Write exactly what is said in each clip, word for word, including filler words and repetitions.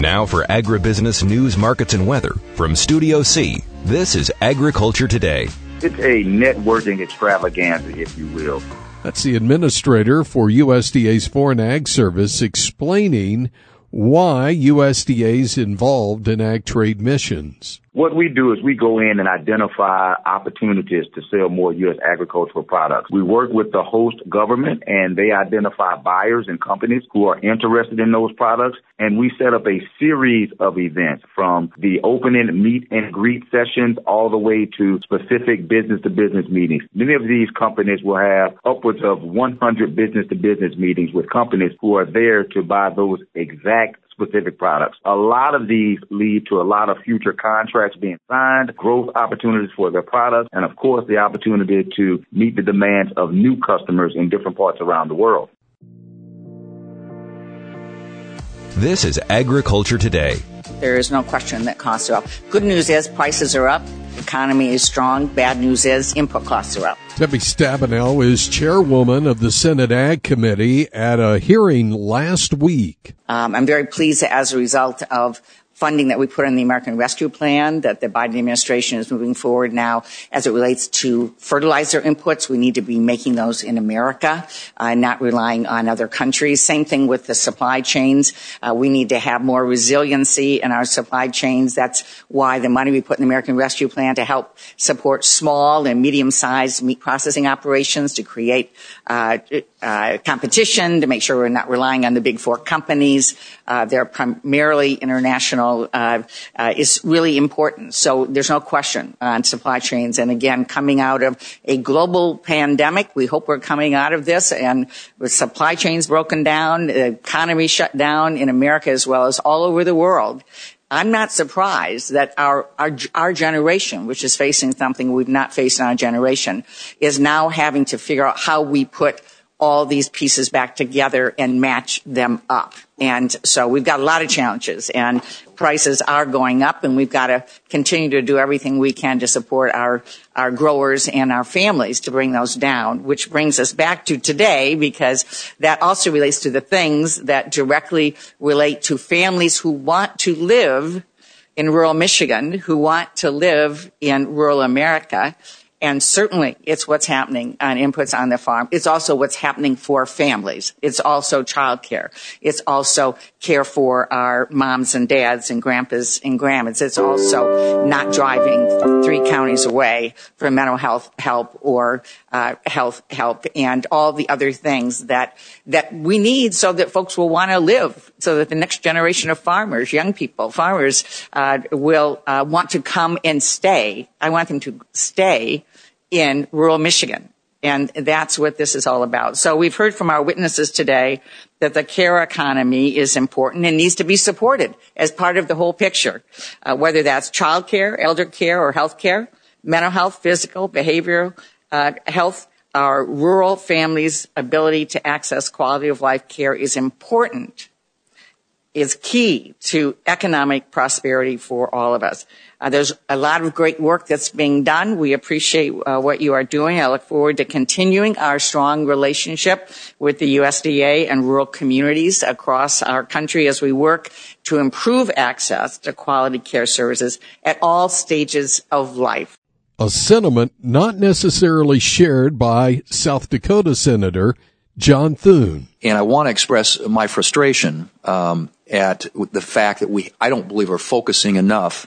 Now for agribusiness news, markets, and weather from Studio C, this is Agriculture Today. It's a networking extravaganza, if you will. That's the administrator for U S D A's Foreign Ag Service explaining why U S D A is involved in ag trade missions. What we do is we go in and identify opportunities to sell more U S agricultural products. We work with the host government, and they identify buyers and companies who are interested in those products. And we set up a series of events, from the opening meet and greet sessions all the way to specific business-to-business meetings. Many of these companies will have upwards of one hundred business-to-business meetings with companies who are there to buy those exact specific products. A lot of these lead to a lot of future contracts being signed, growth opportunities for their products, and of course the opportunity to meet the demands of new customers in different parts around the world. This is Agriculture Today. There is no question that costs are up. Good news is prices are up. The economy is strong. Bad news is input costs are up. Debbie Stabenow is chairwoman of the Senate Ag Committee at a hearing last week. Um, I'm very pleased that as a result of funding that we put in the American Rescue Plan, that the Biden administration is moving forward now as it relates to fertilizer inputs. We need to be making those in America, uh, not relying on other countries. Same thing with the supply chains. Uh, we need to have more resiliency in our supply chains. That's why the money we put in the American Rescue Plan to help support small and medium-sized meat processing operations, to create uh, uh, competition, to make sure we're not relying on the big four companies. Uh, they're primarily international. Uh, uh, is really important. So there's no question on supply chains. And again, coming out of a global pandemic, we hope we're coming out of this, and with supply chains broken down, the economy shut down in America as well as all over the world. I'm not surprised that our, our, our generation, which is facing something we've not faced in our generation, is now having to figure out how we put all these pieces back together and match them up. And so we've got a lot of challenges, and prices are going up, and we've got to continue to do everything we can to support our, our growers and our families to bring those down, which brings us back to today, because that also relates to the things that directly relate to families who want to live in rural Michigan, who want to live in rural America. And certainly it's what's happening on inputs on the farm. It's also what's happening for families. It's also childcare. It's also care for our moms and dads and grandpas and grandmas. It's also not driving three counties away for mental health help or uh, health help, and all the other things that that we need so that folks will want to live, so that the next generation of farmers, young people, farmers, uh, will uh, want to come and stay. I want them to stay in rural Michigan. And that's what this is all about. So we've heard from our witnesses today that the care economy is important and needs to be supported as part of the whole picture, uh, whether that's child care, elder care, or health care, mental health, physical, behavioral uh, health. Our rural families' ability to access quality of life care is important, is key to economic prosperity for all of us. Uh, there's a lot of great work that's being done. We appreciate uh, what you are doing. I look forward to continuing our strong relationship with the U S D A and rural communities across our country as we work to improve access to quality care services at all stages of life. A sentiment not necessarily shared by South Dakota Senator John Thune. And I want to express my frustration um, at the fact that we, I don't believe, are focusing enough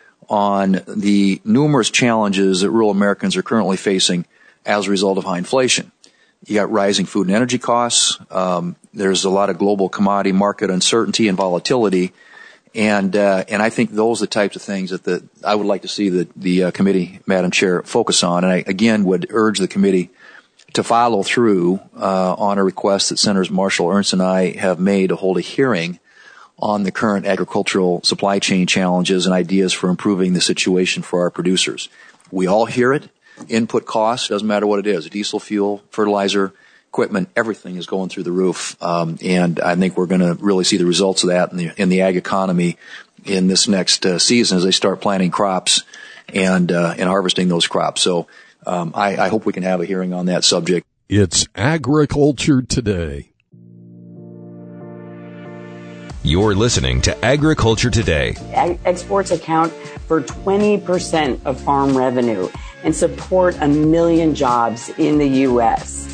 on the numerous challenges that rural Americans are currently facing as a result of high inflation. You got rising food and energy costs. Um, there's a lot of global commodity market uncertainty and volatility. And, uh, and I think those are the types of things that the, I would like to see the, the uh, committee, Madam Chair, focus on. And I, again, would urge the committee to follow through, uh, on a request that Senators Marshall, Ernst, and I have made to hold a hearing on the current agricultural supply chain challenges and ideas for improving the situation for our producers. We all hear it. Input costs, doesn't matter what it is, diesel fuel, fertilizer, equipment, everything is going through the roof. Um, and I think we're going to really see the results of that in the, in the ag economy in this next uh, season as they start planting crops and, uh, and harvesting those crops. So, um, I, I hope we can have a hearing on that subject. It's Agriculture Today. You're listening to Agriculture Today. Ag- exports account for twenty percent of farm revenue and support a million jobs in the U S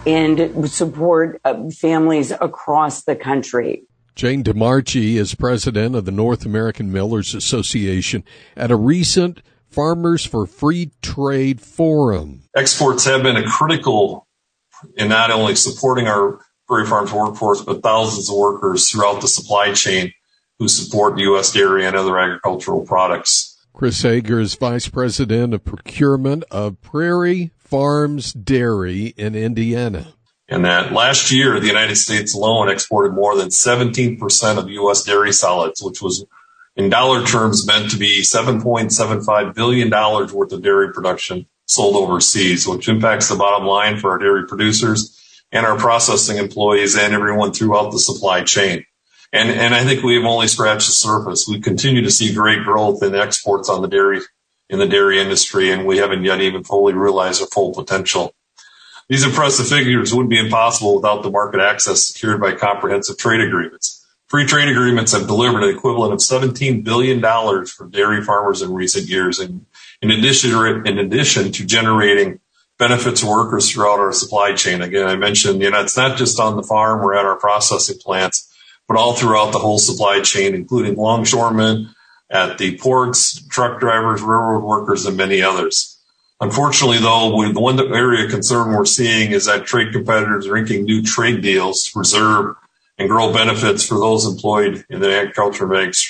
and support uh, families across the country. Jane DeMarchi is president of the North American Millers Association at a recent Farmers for Free Trade Forum. Exports have been a critical in not only supporting our Prairie Farms workforce, but thousands of workers throughout the supply chain who support U S dairy and other agricultural products. Chris Hager is Vice President of Procurement of Prairie Farms Dairy in Indiana. And that last year, the United States alone exported more than seventeen percent of U S dairy solids, which was in dollar terms meant to be seven point seven five billion dollars worth of dairy production sold overseas, which impacts the bottom line for our dairy producers and our processing employees and everyone throughout the supply chain. And, and I think we have only scratched the surface. We continue to see great growth in exports on the dairy, in the dairy industry, and we haven't yet even fully realized our full potential. These impressive figures wouldn't be impossible without the market access secured by comprehensive trade agreements. Free trade agreements have delivered an equivalent of seventeen billion dollars for dairy farmers in recent years, and in addition, in addition to generating benefits to workers throughout our supply chain. Again, I mentioned, you know, it's not just on the farm or at our processing plants, but all throughout the whole supply chain, including longshoremen at the ports, truck drivers, railroad workers, and many others. Unfortunately, though, the one area of concern we're seeing is that trade competitors are inking new trade deals to preserve and grow benefits for those employed in the agriculture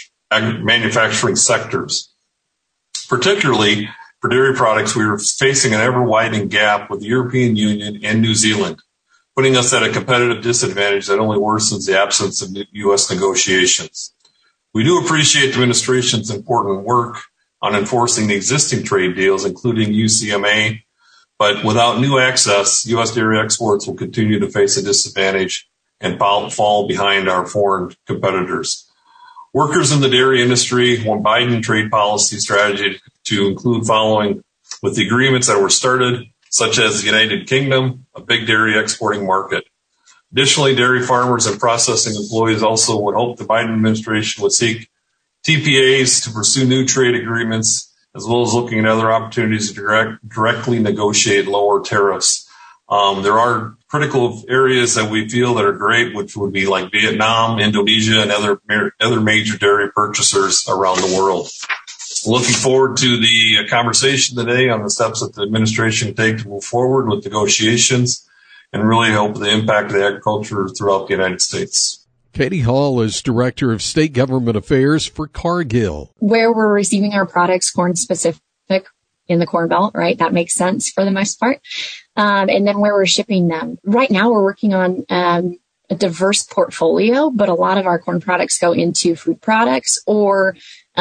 and manufacturing sectors. Particularly for dairy products, we are facing an ever-widening gap with the European Union and New Zealand, putting us at a competitive disadvantage that only worsens the absence of U S negotiations. We do appreciate the administration's important work on enforcing the existing trade deals, including U C M A, but without new access, U S dairy exports will continue to face a disadvantage and fall behind our foreign competitors. Workers in the dairy industry want Biden trade policy strategy to include following with the agreements that were started, such as the United Kingdom, a big dairy exporting market. Additionally, dairy farmers and processing employees also would hope the Biden administration would seek T P As to pursue new trade agreements, as well as looking at other opportunities to direct, directly negotiate lower tariffs. Um, there are critical areas that we feel that are great, which would be like Vietnam, Indonesia, and other other major dairy purchasers around the world. Looking forward to the conversation today on the steps that the administration can take to move forward with negotiations and really help the impact of the agriculture throughout the United States. Katie Hall is Director of State Government Affairs for Cargill. Where we're receiving our products, corn specific in the Corn Belt, right? That makes sense for the most part. Um, and then where we're shipping them. Right now we're working on um, a diverse portfolio, but a lot of our corn products go into food products or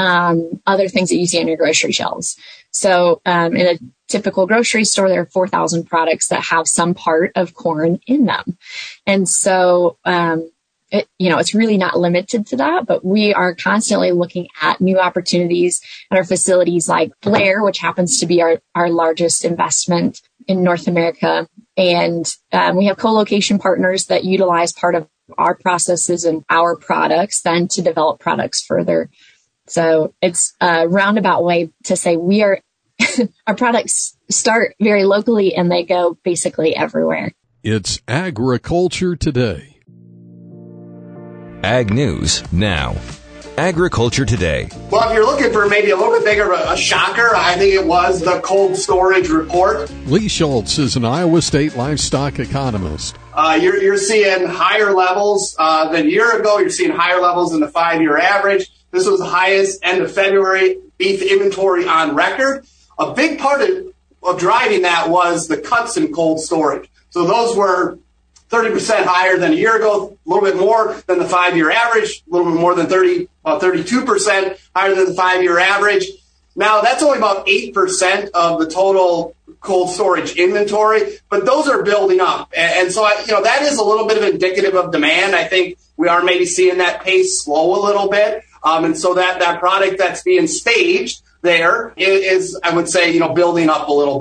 um, other things that you see on your grocery shelves. So um, in a typical grocery store, there are four thousand products that have some part of corn in them. And so, um, It, you know, it's really not limited to that, but we are constantly looking at new opportunities at our facilities like Blair, which happens to be our, our largest investment in North America. And um, we have co-location partners that utilize part of our processes and our products then to develop products further. So it's a roundabout way to say we are, our products start very locally and they go basically everywhere. It's Agriculture Today. Ag News Now. Agriculture Today. Well, if you're looking for maybe a little bit bigger of a, a shocker, I think it was the cold storage report. Lee Schultz is an Iowa State livestock economist. Uh, you're, you're seeing higher levels uh, than a year ago. You're seeing higher levels than the five-year average. This was the highest end of February beef inventory on record. A big part of, of driving that was the cuts in cold storage. So those were thirty percent higher than a year ago, a little bit more than the five-year average, a little bit more than thirty, uh, thirty-two percent higher than the five-year average. Now, that's only about eight percent of the total cold storage inventory, but those are building up. And, and so, I, you know, that is a little bit of indicative of demand. I think we are maybe seeing that pace slow a little bit. Um, and so that, that product that's being staged there is, I would say, you know, building up a little bit. Uh,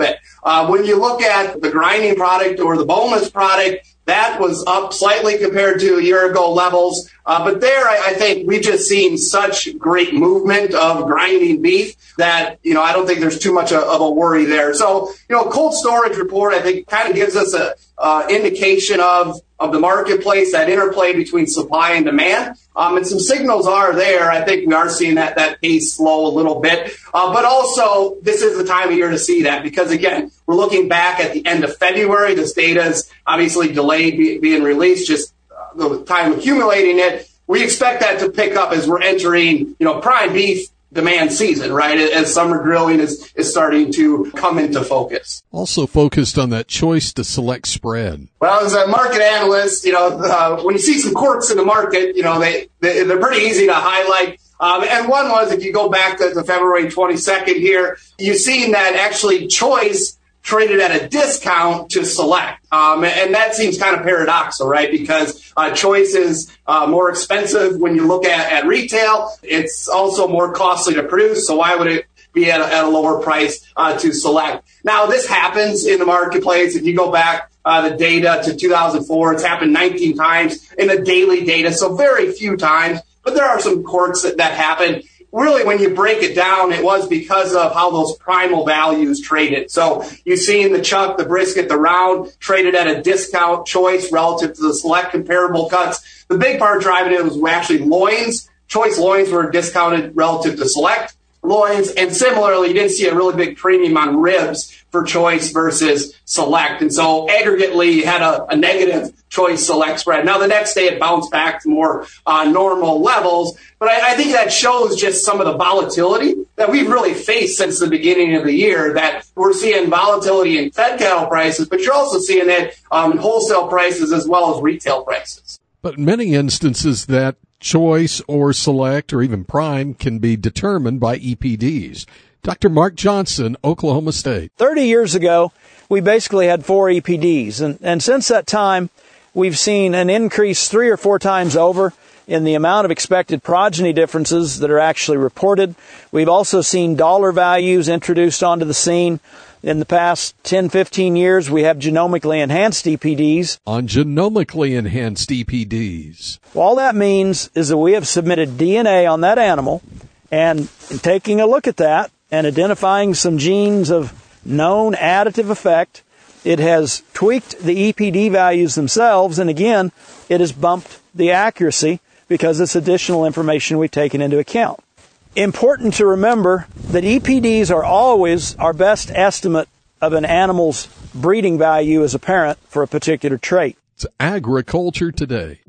Uh, when you look at the grinding product or the boneless product, that was up slightly compared to a year ago levels. Uh, but there, I, I think we've just seen such great movement of grinding beef that, you know, I don't think there's too much of, of a worry there. So, you know, cold storage report, I think, kind of gives us a uh, indication of of the marketplace, that interplay between supply and demand. Um, and some signals are there. I think we are seeing that that pace slow a little bit. Uh, but also, this is the time of year to see that because, again, we're looking back at the end of February. This data is obviously delayed be, being released, just uh, the time accumulating it. We expect that to pick up as we're entering, you know, prime beef demand season, right, as summer grilling is, is starting to come into focus. Also focused on that choice to select spread. Well, as a market analyst, you know, uh, when you see some quirks in the market, you know, they, they, they're pretty easy to highlight. Um, and one was, if you go back to, to February twenty-second here, you've seen that actually choice traded at a discount to select. Um, and that seems kind of paradoxical, right? Because uh, choice is uh, more expensive when you look at, at retail. It's also more costly to produce. So why would it be at a, at a lower price uh, to select? Now, this happens in the marketplace. If you go back uh, the data to two thousand four, it's happened nineteen times in the daily data. So very few times, but there are some quirks that, that happen. Really, when you break it down, it was because of how those primal values traded. So you've seen the chuck, the brisket, the round traded at a discount choice relative to the select comparable cuts. The big part driving it was actually loins. Choice loins were discounted relative to select loins. And similarly, you didn't see a really big premium on ribs for choice versus select. And so aggregately, you had a, a negative choice select spread. Now, the next day it bounced back to more uh, normal levels. But I, I think that shows just some of the volatility that we've really faced since the beginning of the year, that we're seeing volatility in fed cattle prices, but you're also seeing it um, in wholesale prices as well as retail prices. But in many instances, that choice or select or even prime can be determined by E P Ds. Doctor Mark Johnson, Oklahoma State. thirty years ago, we basically had four E P Ds. And, and since that time, we've seen an increase three or four times over in the amount of expected progeny differences that are actually reported. We've also seen dollar values introduced onto the scene. In the past ten, fifteen years, we have genomically enhanced E P Ds. On genomically enhanced E P Ds. Well, all that means is that we have submitted D N A on that animal, and in taking a look at that and identifying some genes of known additive effect, it has tweaked the E P D values themselves, and again, it has bumped the accuracy because it's additional information we've taken into account. Important to remember that E P Ds are always our best estimate of an animal's breeding value as a parent for a particular trait. It's Agriculture Today.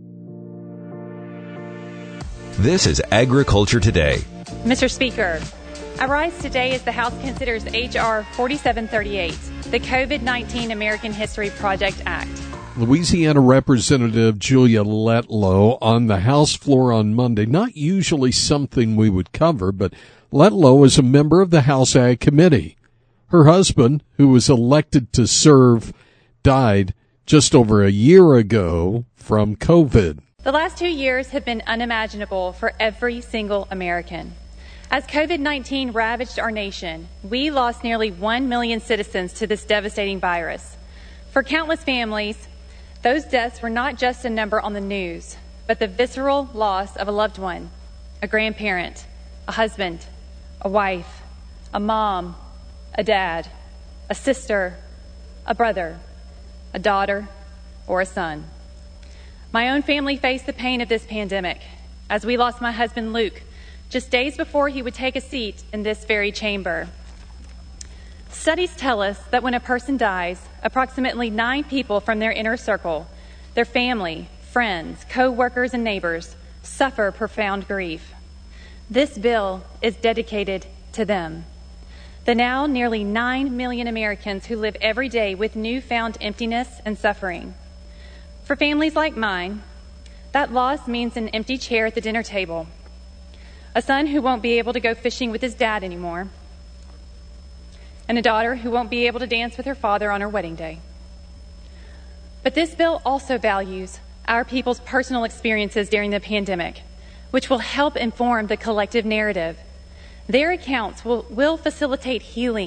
This is Agriculture Today. Mister Speaker, I rise today as the House considers H R forty-seven thirty-eight, the COVID nineteen American History Project Act. Louisiana Representative Julia Letlow on the House floor on Monday. Not usually something we would cover, but Letlow is a member of the House Ag Committee. Her husband, who was elected to serve, died just over a year ago from COVID. The last two years have been unimaginable for every single American. As COVID nineteen ravaged our nation, we lost nearly one million citizens to this devastating virus. For countless families, those deaths were not just a number on the news, but the visceral loss of a loved one, a grandparent, a husband, a wife, a mom, a dad, a sister, a brother, a daughter, or a son. My own family faced the pain of this pandemic as we lost my husband, Luke, just days before he would take a seat in this very chamber. Studies tell us that when a person dies, approximately nine people from their inner circle, their family, friends, co-workers, and neighbors, suffer profound grief. This bill is dedicated to them. The now nearly nine million Americans who live every day with newfound emptiness and suffering. For families like mine, that loss means an empty chair at the dinner table, a son who won't be able to go fishing with his dad anymore, and a daughter who won't be able to dance with her father on her wedding day. But this bill also values our people's personal experiences during the pandemic, which will help inform the collective narrative. Their accounts will, will facilitate healing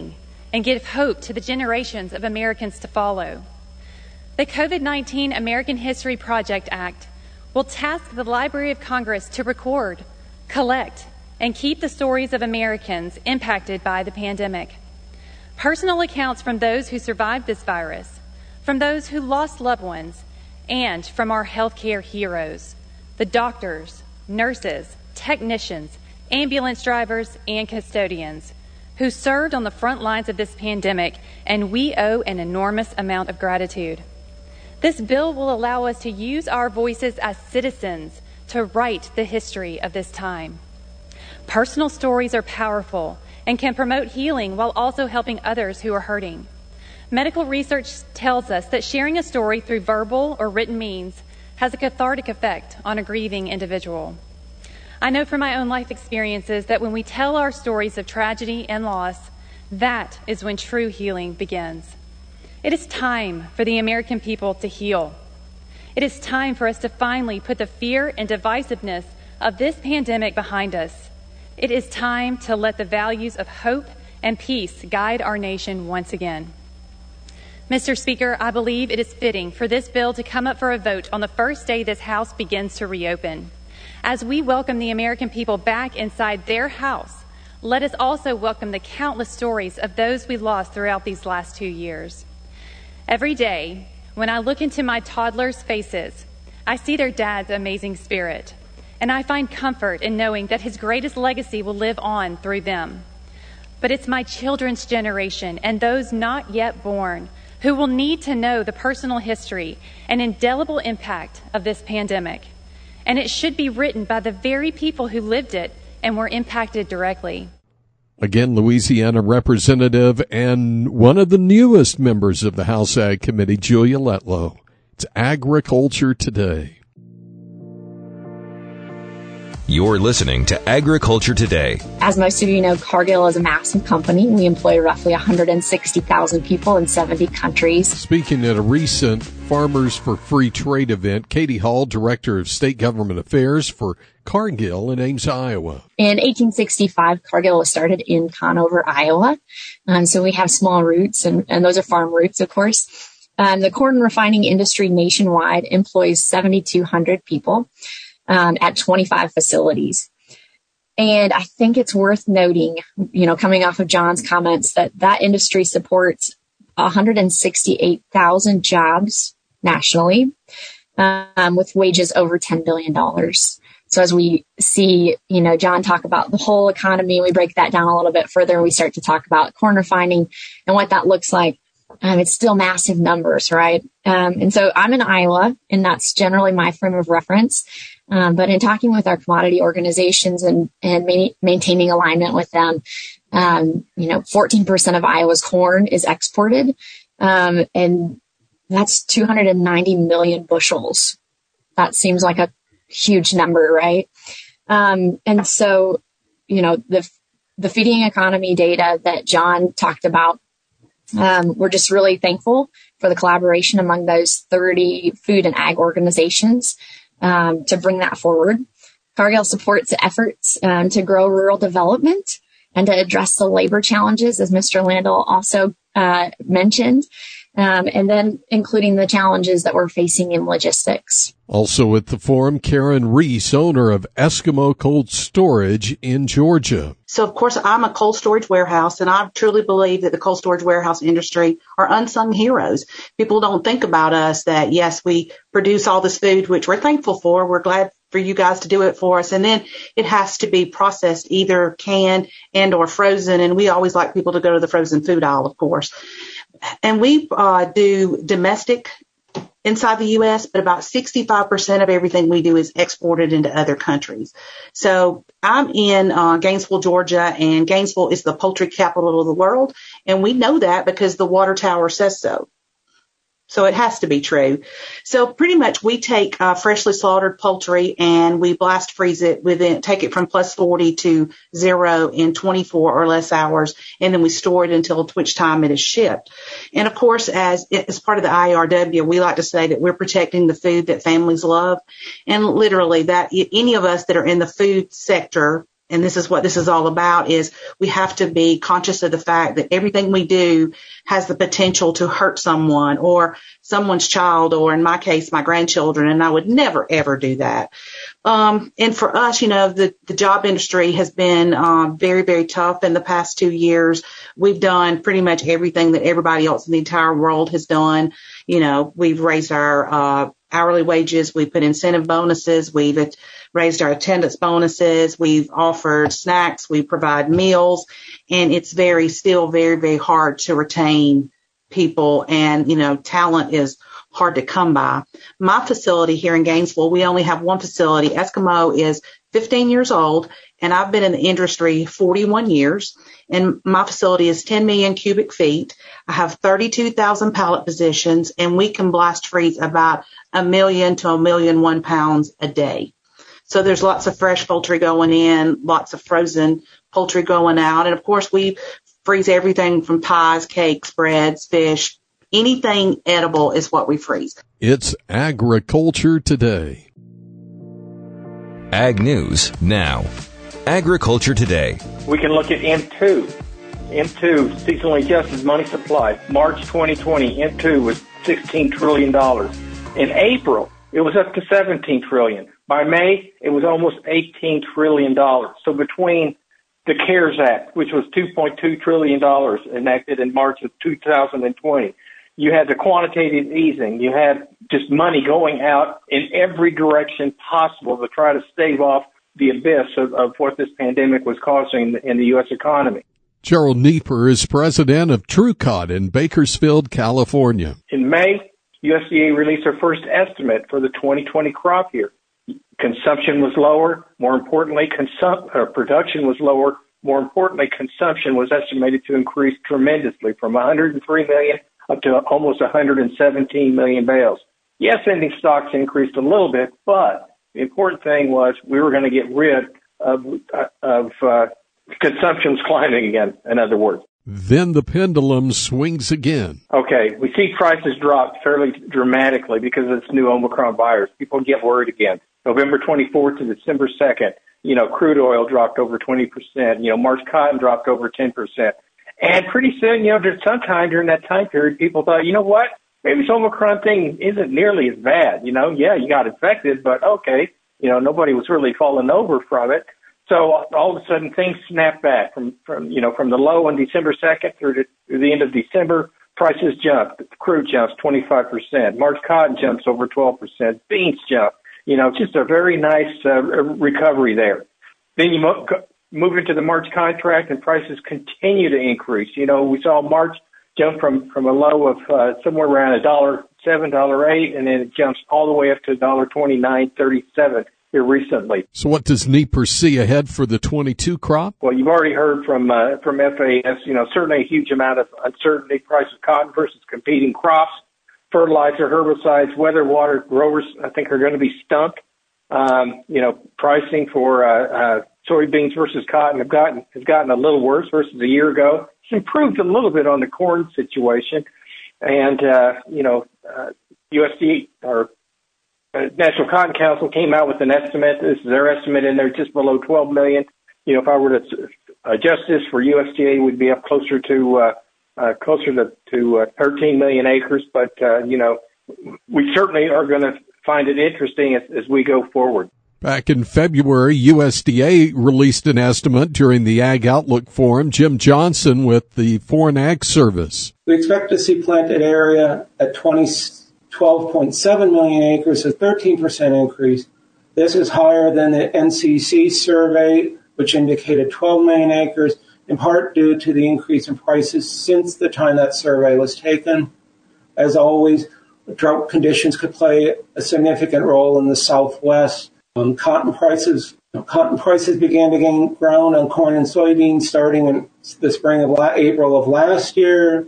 and give hope to the generations of Americans to follow. The COVID nineteen American History Project Act will task the Library of Congress to record, collect, and keep the stories of Americans impacted by the pandemic. Personal accounts from those who survived this virus, from those who lost loved ones, and from our healthcare heroes, the doctors, nurses, technicians, ambulance drivers, and custodians who served on the front lines of this pandemic, and we owe an enormous amount of gratitude. This bill will allow us to use our voices as citizens to write the history of this time. Personal stories are powerful and can promote healing while also helping others who are hurting. Medical research tells us that sharing a story through verbal or written means has a cathartic effect on a grieving individual. I know from my own life experiences that when we tell our stories of tragedy and loss, that is when true healing begins. It is time for the American people to heal. It is time for us to finally put the fear and divisiveness of this pandemic behind us. It is time to let the values of hope and peace guide our nation once again. Mister Speaker, I believe it is fitting for this bill to come up for a vote on the first day this House begins to reopen. As we welcome the American people back inside their house, let us also welcome the countless stories of those we lost throughout these last two years. Every day, when I look into my toddlers' faces, I see their dad's amazing spirit, and I find comfort in knowing that his greatest legacy will live on through them. But it's my children's generation and those not yet born who will need to know the personal history and indelible impact of this pandemic. And it should be written by the very people who lived it and were impacted directly. Again, Louisiana Representative and one of the newest members of the House Ag Committee, Julia Letlow. It's Agriculture Today. You're listening to Agriculture Today. As most of you know, Cargill is a massive company. We employ roughly one hundred sixty thousand people in seventy countries. Speaking at a recent Farmers for Free Trade event, Katie Hall, Director of State Government Affairs for Cargill in Ames, Iowa. In eighteen sixty-five, Cargill was started in Conover, Iowa. Um, so we have small roots, and, and those are farm roots, of course. Um, the corn refining industry nationwide employs seven thousand two hundred people. Um, at twenty-five facilities. And I think it's worth noting, you know, coming off of John's comments, that that industry supports one hundred sixty-eight thousand jobs nationally, um, with wages over ten billion dollars. So as we see, you know, John talk about the whole economy, we break that down a little bit further. We start to talk about corn refining and what that looks like. Um, it's still massive numbers, right? Um, and so I'm in Iowa, and that's generally my frame of reference. Um, but in talking with our commodity organizations and, and ma- maintaining alignment with them, um, you know, fourteen percent of Iowa's corn is exported. Um, and that's two hundred ninety million bushels. That seems like a huge number, right? Um, and so, you know, the, the feeding economy data that John talked about, Um, we're just really thankful for the collaboration among those thirty food and ag organizations um, to bring that forward. Cargill supports efforts um, to grow rural development and to address the labor challenges, as Mister Landell also uh, mentioned, um, and then including the challenges that we're facing in logistics. Also at the forum, Karen Reese, owner of Eskimo Cold Storage in Georgia. So, of course, I'm a cold storage warehouse, and I truly believe that the cold storage warehouse industry are unsung heroes. People don't think about us that, yes, we produce all this food, which we're thankful for. We're glad for you guys to do it for us. And then it has to be processed, either canned and or frozen. And we always like people to go to the frozen food aisle, of course. And we uh, do domestic inside the U S, but about sixty-five percent of everything we do is exported into other countries. So I'm in uh, Gainesville, Georgia, and Gainesville is the poultry capital of the world. And we know that because the water tower says so. So it has to be true. So pretty much we take uh, freshly slaughtered poultry and we blast freeze it within, take it from plus forty to zero in twenty-four or less hours. And then we store it until which time it is shipped. And of course, as, as part of the I R W, we like to say that we're protecting the food that families love. And literally that any of us that are in the food sector and this is what this is all about, is we have to be conscious of the fact that everything we do has the potential to hurt someone or someone's child, or in my case, my grandchildren, and I would never, ever do that. Um, and for us, you know, the, the job industry has been um, very, very tough in the past two years. We've done pretty much everything that everybody else in the entire world has done. You know, we've raised our uh, hourly wages, we've put incentive bonuses, we've raised our attendance bonuses, we've offered snacks, we provide meals, and it's very, still very, very hard to retain people, and, you know, talent is hard to come by. My facility here in Gainesville, we only have one facility. Eskimo is fifteen years old, and I've been in the industry forty-one years, and my facility is ten million cubic feet. I have thirty-two thousand pallet positions, and we can blast freeze about a million to a million one pounds a day. So there's lots of fresh poultry going in, lots of frozen poultry going out. And, of course, we freeze everything from pies, cakes, breads, fish. Anything edible is what we freeze. It's Agriculture Today. Ag News Now. Agriculture Today. We can look at M two. M two, seasonally adjusted money supply. March twenty twenty, M two was sixteen trillion dollars. In April, it was up to seventeen trillion dollars. By May, it was almost eighteen trillion dollars. So between the CARES Act, which was two point two trillion dollars enacted in March of two thousand twenty, you had the quantitative easing. You had just money going out in every direction possible to try to stave off the abyss of, of what this pandemic was causing in the U S economy. Gerald Nieper is president of TrueCod in Bakersfield, California. In May, U S D A released their first estimate for the twenty twenty crop year. Consumption was lower. More importantly, consum- uh, production was lower. More importantly, consumption was estimated to increase tremendously from one hundred three million up to almost one hundred seventeen million bales. Yes, ending stocks increased a little bit, but the important thing was we were going to get rid of, uh, of uh, consumption was climbing again, in other words. Then the pendulum swings again. Okay, we see prices drop fairly dramatically because of this new Omicron virus. People get worried again. November twenty-fourth to December second, you know, crude oil dropped over twenty percent. You know, March cotton dropped over ten percent. And pretty soon, you know, there's sometime during that time period, people thought, you know what, maybe this Omicron thing isn't nearly as bad. You know, yeah, you got infected, but okay, you know, nobody was really falling over from it. So all of a sudden things snapped back from, from you know, from the low on December second through to through the end of December. Prices jumped. Crude jumps twenty-five percent. March cotton jumps over twelve percent. Beans jump. You know, just a very nice uh, recovery there. Then you mo- move into the March contract and prices continue to increase. You know, we saw March jump from, from a low of uh, somewhere around a dollar seven, dollar eight, and then it jumps all the way up to a dollar twenty-nine thirty-seven here recently. So what does Nieper see ahead for the twenty-two crop? Well, you've already heard from uh, from F A S, you know, certainly a huge amount of uncertainty, price of cotton versus competing crops. Fertilizer, herbicides, weather, water, growers, I think, are going to be stumped. Um, you know, pricing for uh, uh, soybeans versus cotton have gotten has gotten a little worse versus a year ago. It's improved a little bit on the corn situation, and uh, you know, uh, U S D A or uh, National Cotton Council came out with an estimate. This is their estimate in there, just below twelve million. You know, if I were to adjust this for U S D A, we'd be up closer to. Uh, Uh, closer to, to uh, thirteen million acres, but, uh, you know, we certainly are going to find it interesting as, as we go forward. Back in February, U S D A released an estimate during the Ag Outlook Forum. Jim Johnson with the Foreign Ag Service. We expect to see planted area at twelve point seven million acres, a thirteen percent increase. This is higher than the N C C survey, which indicated twelve million acres. In part due to the increase in prices since the time that survey was taken. As always, drought conditions could play a significant role in the Southwest. Um, cotton prices you know, cotton prices began to gain ground on corn and soybeans starting in the spring of la- April of last year.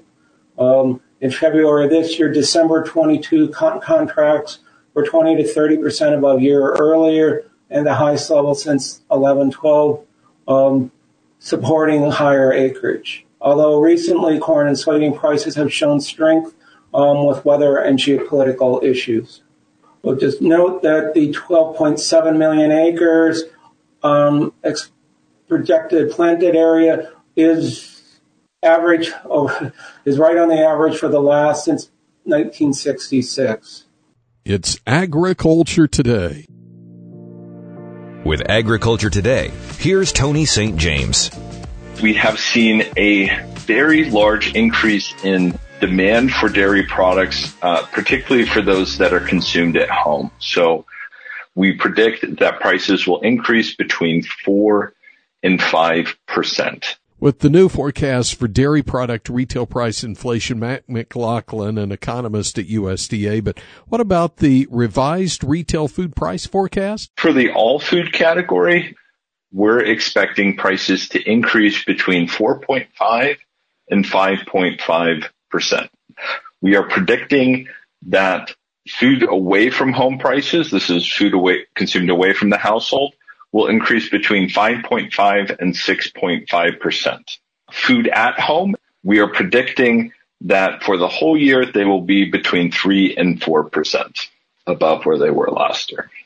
Um, in February of this year, December twenty-two cotton contracts were twenty to thirty percent above year earlier and the highest level since eleven twelve. Um, supporting higher acreage. Although recently corn and soybean prices have shown strength um, with weather and geopolitical issues. We'll just note that the twelve point seven million acres um, ex- projected planted area is average, oh, is right on the average for the last since nineteen sixty-six. It's Agriculture Today. With Agriculture Today, here's Tony Saint James. We have seen a very large increase in demand for dairy products, uh, particularly for those that are consumed at home. So we predict that prices will increase between four and five percent. With the new forecast for dairy product retail price inflation, Matt McLaughlin, an economist at U S D A, but what about the revised retail food price forecast? For the all food category, we're expecting prices to increase between four point five and five point five percent. We are predicting that food away from home prices, this is food away consumed away from the household, will increase between five point five and six point five percent. Food at home, we are predicting that for the whole year, they will be between three and four percent above where they were last year.